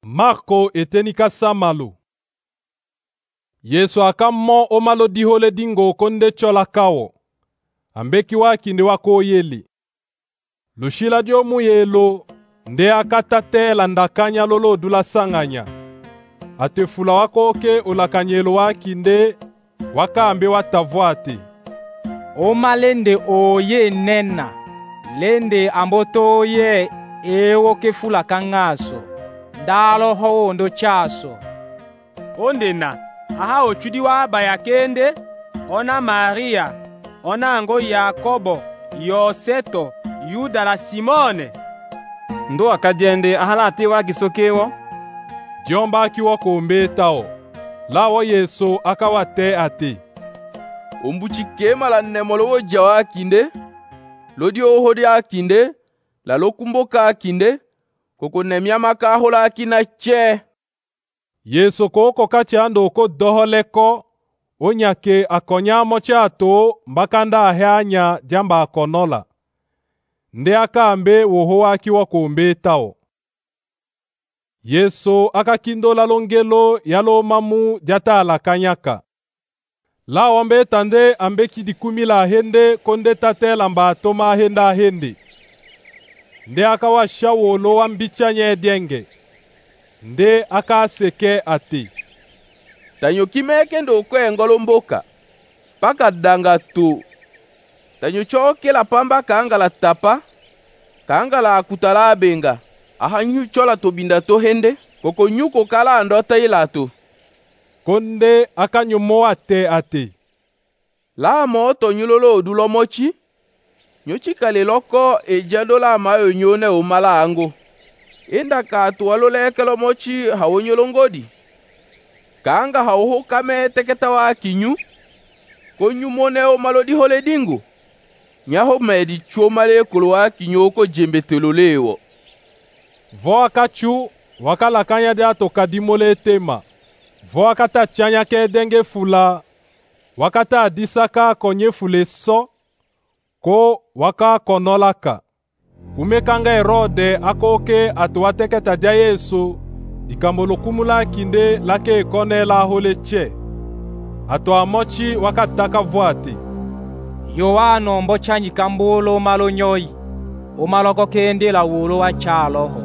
Marko etenika samalo. Yesu akammo o malo dihole dingo konde chola kawo. Ambeki waki ndi wako yeli. Lushila diomu yelo nde akatatela ndakanya lolo dula sanganya. Atefula wako oke ulakanyelo waki nde wakambe watavwate. O malende oye nena. Lende amboto ye ewo kefula kangaso. Dalo ho ndo chaso. Ondena, aha ochudi wa bayakende, ona Maria, ona ango Yakobo, Yoseto, Yuda la Simone. Ndo akadiende ahalate wa gisokewo. Diomba akiwa kombetao. Lawo Yesu akawate ate. Umbuchikema la nemolowo jawa kinde, lodi ohodi akinde, la lokumboka akinde, koko nemyamaka hola akina che. Yesu koko kachando ko doholeko, onyake akonyamo chato mbakanda aheanya jamba akonola. Nde akambe woho akiwa kombetao. Yesu akakindola longelo yalo mamu jata alakanyaka. La wambe tande ambeki dikumila hende konde tatela mba toma henda hende. Nde akawasha wolo wambichanye denge. Nde akaseke ati. Tanyo kimeke ndo kwe ngolomboka. Paka danga tu. Tanyo choke la pamba kaanga la tapa. Kaanga la akutala abenga. Aha nyu chola to binda to hende. Koko nyuko kala andota ilato. Konde akanyomo ate. La moto nyulolo odulo mochi. Nyochi kale loko ejado la mayo nyone umala ango. Enda ka tuwalole kelo mochi hawo nyolongodi. Kaanga hawo kame teketa wa kinyu. Konyu mone o malodi hole dingo. Nyaho medi chomale kulwa kinyoko jembe telolewo. Voa kachu wakala kanya de atoka dimole tema. Voa kata chanya ke denge fula. Wakata adisaka konye fule so. Ko waka konolaka. Kumekanga Herode akoke atuwateketa dia Yesu. Dikamolo kumula kinde lake kone la holeche. Atwa mochi wakataka vuati. Yohano mbochanyi kambolo malo nyoi. O maloko kende la wolo wa chaloho.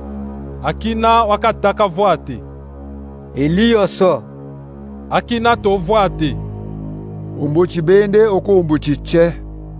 Akina wakataka vuati. Eliyo so. Akina to vuati. Umbuchi bende oko umbuchi che.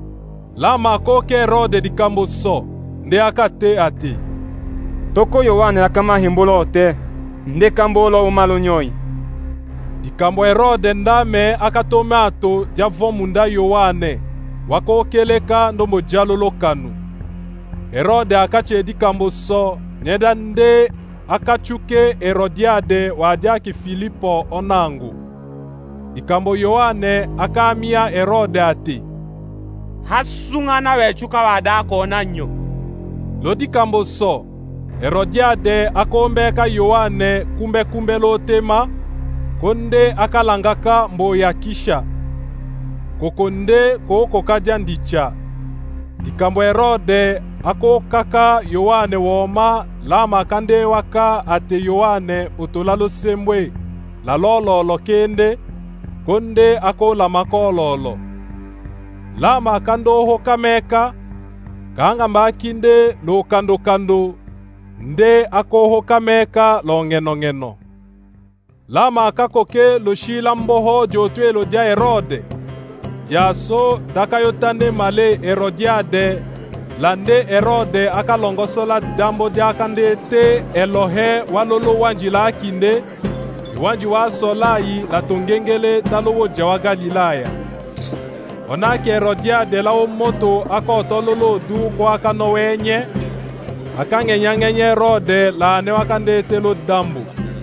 Lama koke Herode dikambo so. Nde akate ati. Toko Yohane akama himbolo te. Nde kambolo umalo nyoi. Dikambo Herode ndame akatome ato javo munda Yohane. Wako keleka ndombo jalolo kanu. Herode akache dikambo so. Nyeda nde akachuke Herodiade wadiaki Filipo onangu. Dikambo Yohane akamia Herode ati. Hasungana wechuka wadako onanyo. Lodi kambo so. Herodiade akombeka Yohane kumbe lotema. Konde akalangaka mbo ya kisha. Kokonde koko kajandicha. Dikambo Herode akokaka Yohane woma lama kande waka ate Yohane utolalo sembwe. La lolo kende. Konde ako lamako lolo. Lama kando hokameka. Kanga mbakinde lo kando. Nde ako hokameka lo ngeno. Lama akakoke lo shila mboho jotwe lo dia Herode. Jaso dakayotane male Herodiade. Lande Herode akalongosola dambo dia kande te Elohe walolo wanjila akinde. Wanji wa solai la tongengele talowo jawa Galilaya. Onake Herodiade la moto akotololo du kwa kanowenye. Akangenyangenye Herode la newakande telo dambu.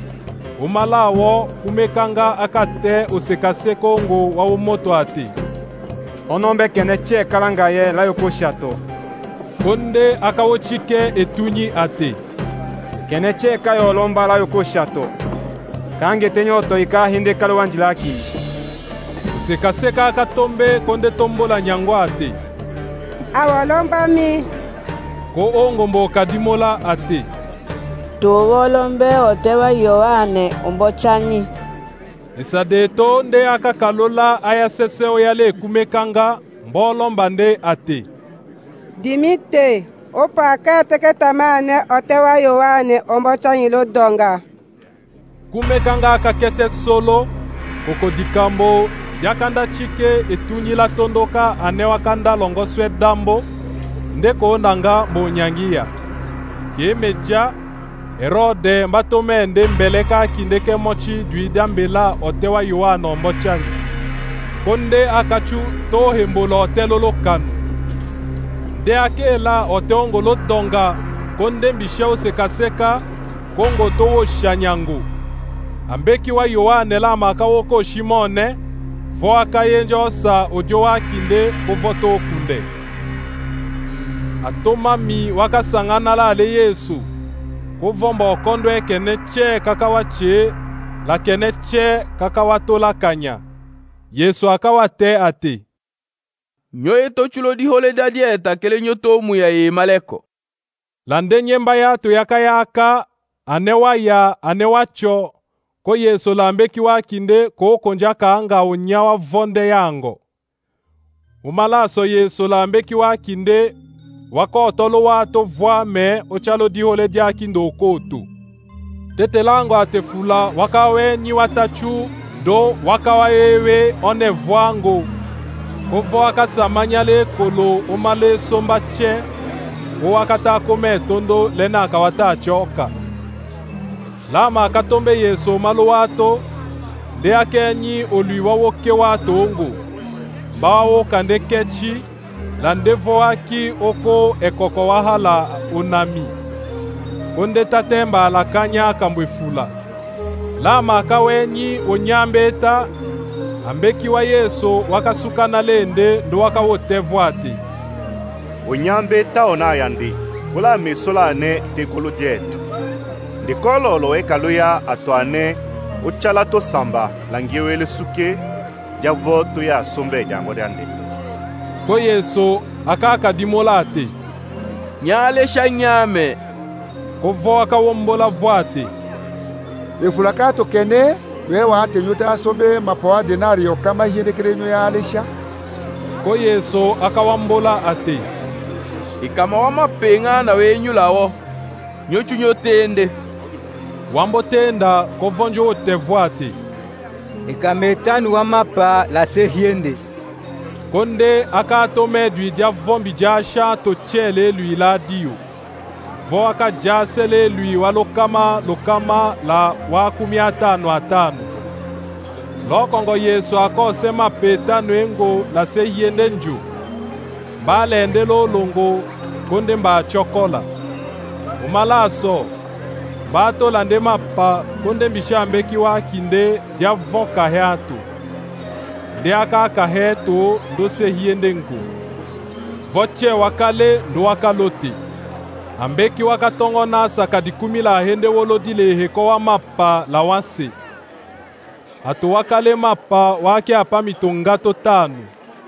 Umalawo kumekanga akate usekase kongo wa umoto ati. Onombe kene che kalanga ye la yoko shato. Konde akawochike etunyi ati. Kene che kayo lomba la yoko shato. Kange tenyoto ika hinde kalo wanjilaki. Usekaseka akatombe konde tombola nyangwa ati. Awalomba mi. Ko ongo mboka dimola ati. tuwolombe otewa Yohane ombochanyi. Isadeto nde akakalola aya seseo yale kumekanga mbolomba nde ate. Dimite, opaka teketamane otewa Yohane ombochanyi lodonga. Kumekanga akakete solo, koko dikambo, yakanda chike etunyi la tondoka anewakanda longoswe dambo, ndeko ondanga mbonyangia. Kemeja, Herode mbatome nde mbeleka kindeke mochi duidambela otewa Yohane ombochanyi. Konde akachu to hembolo otelolo kanu. De akela oteongolo donga, konde mbisheo sekaseka, kongo towo shanyangu. Ambeki wa Yohane la makawoko Shimone, vo akayenjo sa odiowa kinde kovoto kunde. Atoma mi wakasangana la ale Yesu, kovomba okondo ekene che kakawache, la kene che kakawato la kanya. Yesu akawate ate. Nyoye tochulo di hole dadieta kele nyoto muya ye maleko. Lande nyemba yato yakayaka, anewacho, ko Yesu lambeki wa kinde ko konja kaanga unyawa vonde yango. Umalaso Yesu lambeki wa kinde wako otolo wato vwa me ochalo di hole dia kindo okotu. Tete lango atefula wakawe ni watachu do wakawa ewe one vwango. Kovo wakasamanyale kolo umale somba che wakata kome tondo lena akawata achoka. Lama akatombe Yesu malo wato de akenyi oluiwa woke wato ongo. Bawo kande kechi landevo waki oko ekoko wahala unami. Konde tatemba alakanya kambwefula. Lama akawenyi onyambeta ambeki wa Yesu wakasukana lende ndo wakawotevu ati. Onyambeta onayandi, kula misolane tekolo dietu. Ndikololo ekaluya atoane uchala to samba langiwele suke javo to ya sombe jango dande. Ko Yesu akaka dimola ati. Nyale shanyame. Kovo akawombola vwate. Efulakato kene wewa ate nyuta sobe mapoa denario kama hiende kerenyo ya alesha. Ko Yesu akawambola ate. Ikama wama penga na wenyulawo. Nyochu nyotende. Wambo tenda kovonjo otevwate. Ikametanu wamapa la sehiende. Konde akatome dia vombi jasha to chele lui la dio. Vo akajasele lui walokama la wakumiata no atano. Lokongo Yesu akose mapeta nwengo la sehiende nju. Balende lo longo konde mba chokola. Umalaso bato lande mapa konde mbishambeki wa kinde dia vonka heatu. De aka hetu ndo sehiende ngu. Voche wakale ndo wakalote. Ambeki wakatongo nasa kadikumi la hende wolodile heko wa mapa la wanse. Ato wakale mapa wake apa mitongato tanu.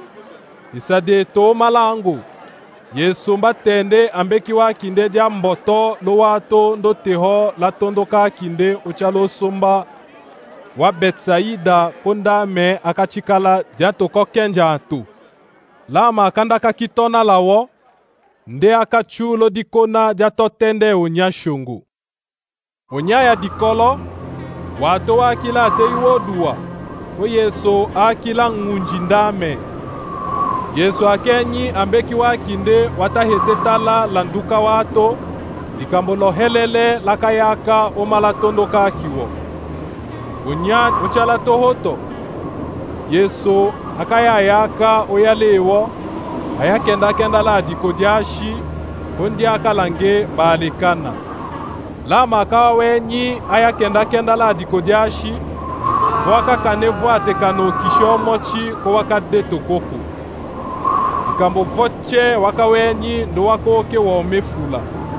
Isade to malango. Yesu mbatende ambeki wa kinde dia mboto lo wato ndo teho la tondoka kinde uchalo somba wa Betsaida konda me akachikala dia toko kenja atu. Lama akanda kakitona lawo nde akachulo dikona dia totende unyashungu. Unyaya dikolo wato wakila ate iwodua ko Yesu akila ngunjindame. Yesu akenyi ambeki wa kinde watahetetala landuka wato dikambolo helele lakayaka omalatondoka akiwo. Unya uchala tohoto. Yesu akayayaka oyalewo ayakenda la dikodiashi kondi akalange balikana. Lama akawenyi ayakenda la dikodiashi waka kanevu atekano kishomochi ko wakade tokoko. Ikambo voche wakawenyi ndo wakoke wa omefula.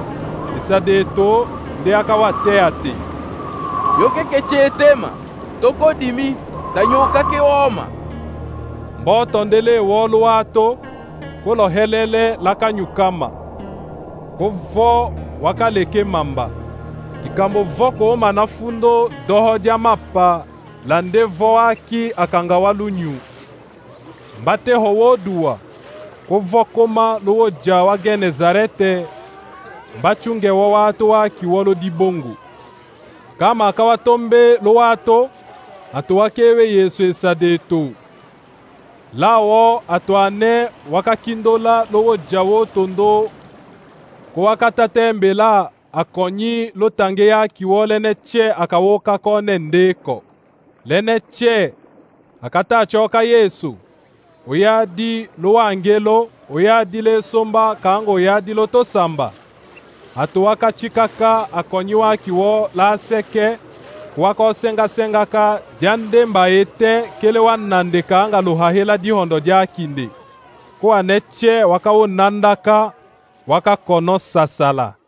Isadeto de akawate ate. Yoke kechetema, toko dimi, tanyoka ke oma. Mboto ndele wolo wato, kolo helele lakanyukama. Kovo wakaleke mamba. ikambo voko manafundo doho dia mapa lande voaki akanga walunyu. Mbate howodua ko vokoma lowo jawa Genezarete mbachunge wa watu wa kiwolo dibongo. Kama akawatombe lo watu atuwakewe Yesu esadeto. Lawo atuane wakakindola lowo jawo tondo ko wakatatembela akonyi lo tange ya kiwole neche akawoka kone ndeko. Leneche akata choka Yesu. Oyadi lo angelo, oyadi le somba kango oyadi lo tosamba. Atuwaka chikaka akonyiwa kiwo la seke, wako senga ka diandemba ete kele wanandeka anga luhahela dihondo dia kinde. Kwa neche waka nandaka waka kono sasala.